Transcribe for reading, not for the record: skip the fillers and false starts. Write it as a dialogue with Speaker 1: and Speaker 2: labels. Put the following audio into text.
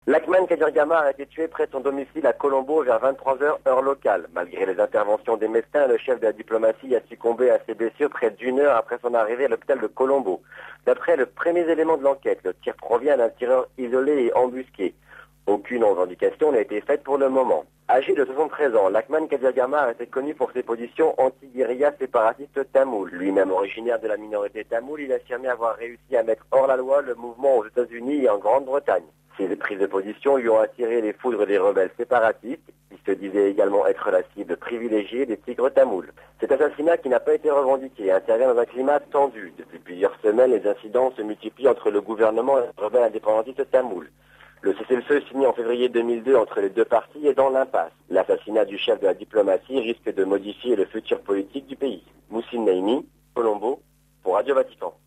Speaker 1: Lakman Kadir Gamar a été tué près de son domicile à Colombo vers 23 heures heure locale. Malgré les interventions des médecins, le chef de la diplomatie a succombé à ses blessures près d'une heure après son arrivée à l'hôpital de Colombo. D'après le premier élément de l'enquête, le tir provient d'un tireur isolé et embusqué. Aucune revendication n'a été faite pour le moment. Âgé de 73 ans, Lakman Kadir Gamar était connu pour ses positions anti-guérilla séparatiste tamoul. Lui-même originaire de la minorité tamoul, il affirmait avoir réussi à mettre hors la loi le mouvement aux États-Unis et en Grande-Bretagne. Ses prises de position lui ont attiré les foudres des rebelles séparatistes, qui se disaient également être la cible privilégiée des tigres tamouls. Cet assassinat, qui n'a pas été revendiqué, intervient dans un climat tendu. Depuis plusieurs semaines, les incidents se multiplient entre le gouvernement et les rebelles indépendantistes tamouls. Le cessez-le-feu signé en février 2002 entre les deux parties est dans l'impasse. L'assassinat du chef de la diplomatie risque de modifier le futur politique du pays. Moussine Naimi, Colombo, pour Radio Vatican.